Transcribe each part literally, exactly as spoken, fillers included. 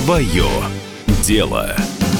Свое дело.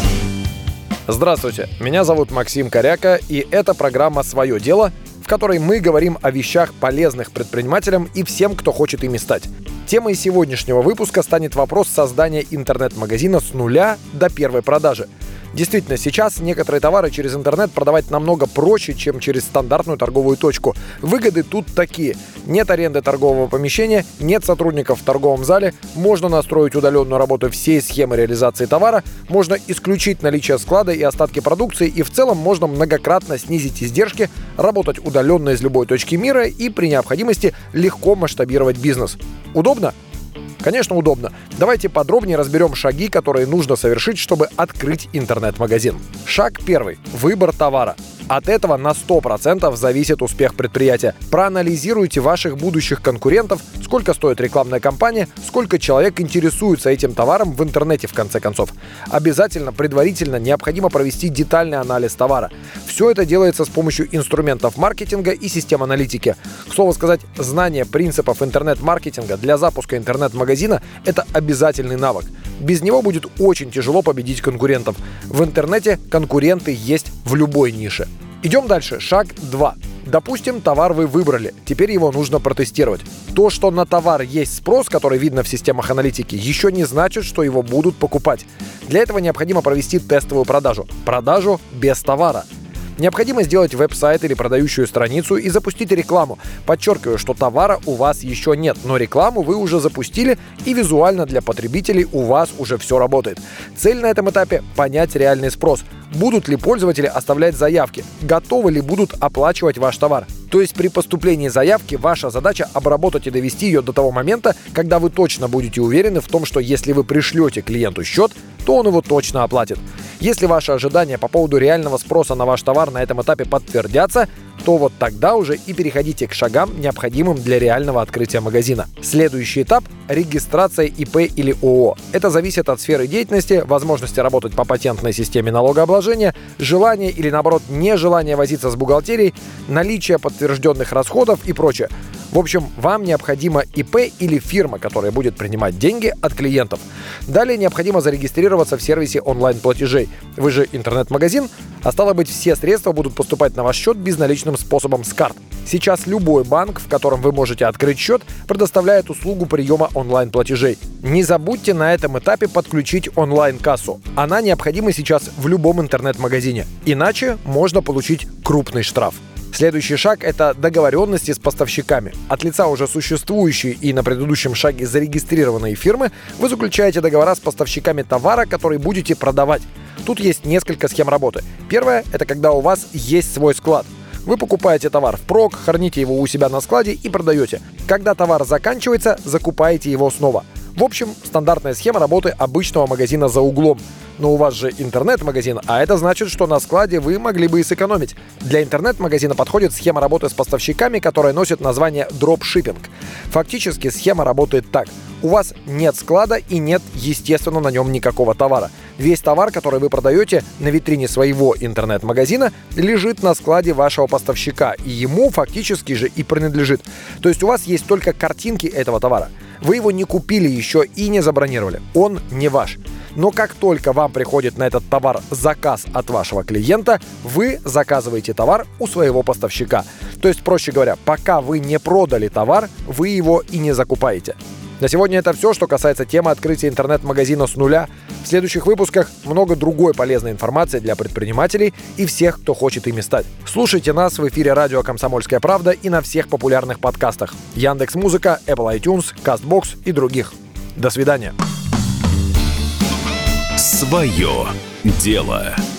Здравствуйте, меня зовут Максим Коряка, и это программа «Свое дело», в которой мы говорим о вещах, полезных предпринимателям и всем, кто хочет ими стать. Темой сегодняшнего выпуска станет вопрос создания интернет-магазина с нуля до первой продажи. Действительно, сейчас некоторые товары через интернет продавать намного проще, чем через стандартную торговую точку. Выгоды тут такие. Нет аренды торгового помещения, нет сотрудников в торговом зале, можно настроить удаленную работу всей схемы реализации товара, можно исключить наличие склада и остатки продукции, и в целом можно многократно снизить издержки, работать удаленно из любой точки мира и при необходимости легко масштабировать бизнес. Удобно? Конечно, удобно. Давайте подробнее разберем шаги, которые нужно совершить, чтобы открыть интернет-магазин. Шаг первый. Выбор товара. От этого на сто процентов зависит успех предприятия. Проанализируйте ваших будущих конкурентов, сколько стоит рекламная кампания, сколько человек интересуется этим товаром в интернете в конце концов. Обязательно предварительно необходимо провести детальный анализ товара. Все это делается с помощью инструментов маркетинга и систем аналитики. К слову сказать, знание принципов интернет-маркетинга для запуска интернет-магазина – это обязательный навык. Без него будет очень тяжело победить конкурентов. В интернете конкуренты есть в любой нише. Идем дальше. Шаг два. Допустим, товар вы выбрали. Теперь его нужно протестировать. То, что на товар есть спрос, который видно в системах аналитики, еще не значит, что его будут покупать. Для этого необходимо провести тестовую продажу. Продажу без товара. Необходимо сделать веб-сайт или продающую страницу и запустить рекламу. Подчеркиваю, что товара у вас еще нет, но рекламу вы уже запустили, и визуально для потребителей у вас уже все работает. Цель на этом этапе – понять реальный спрос. Будут ли пользователи оставлять заявки? Готовы ли будут оплачивать ваш товар? То есть при поступлении заявки ваша задача обработать и довести ее до того момента, когда вы точно будете уверены в том, что если вы пришлете клиенту счет, то он его точно оплатит. Если ваши ожидания по поводу реального спроса на ваш товар на этом этапе подтвердятся, то вот тогда уже и переходите к шагам, необходимым для реального открытия магазина. Следующий этап – регистрация и пэ или о о. Это зависит от сферы деятельности, возможности работать по патентной системе налогообложения, желания или, наоборот, нежелания возиться с бухгалтерией, наличие подтвержденных расходов и прочее. В общем, вам необходимо и пэ или фирма, которая будет принимать деньги от клиентов. Далее необходимо зарегистрироваться в сервисе онлайн-платежей. Вы же интернет-магазин, а стало быть, все средства будут поступать на ваш счет безналичным способом с карт. Сейчас любой банк, в котором вы можете открыть счет, предоставляет услугу приема онлайн-платежей. Не забудьте на этом этапе подключить онлайн-кассу. Она необходима сейчас в любом интернет-магазине. Иначе можно получить крупный штраф. Следующий шаг – это договоренности с поставщиками. От лица уже существующей и на предыдущем шаге зарегистрированной фирмы вы заключаете договора с поставщиками товара, который будете продавать. Тут есть несколько схем работы. Первое – это когда у вас есть свой склад. Вы покупаете товар впрок, храните его у себя на складе и продаете. Когда товар заканчивается, закупаете его снова. В общем, стандартная схема работы обычного магазина за углом. Но у вас же интернет-магазин, а это значит, что на складе вы могли бы и сэкономить. Для интернет-магазина подходит схема работы с поставщиками, которая носит название дропшиппинг. Фактически схема работает так. У вас нет склада и нет, естественно, на нем никакого товара. Весь товар, который вы продаете на витрине своего интернет-магазина, лежит на складе вашего поставщика, и ему фактически же и принадлежит. То есть у вас есть только картинки этого товара. Вы его не купили еще и не забронировали. Он не ваш. Но как только вам приходит на этот товар заказ от вашего клиента, вы заказываете товар у своего поставщика. То есть, проще говоря, пока вы не продали товар, вы его и не закупаете. На сегодня это все, что касается темы открытия интернет-магазина с нуля. В следующих выпусках много другой полезной информации для предпринимателей и всех, кто хочет ими стать. Слушайте нас в эфире радио «Комсомольская правда» и на всех популярных подкастах: Яндекс.Музыка, Apple iTunes, Castbox и других. До свидания. Свое дело.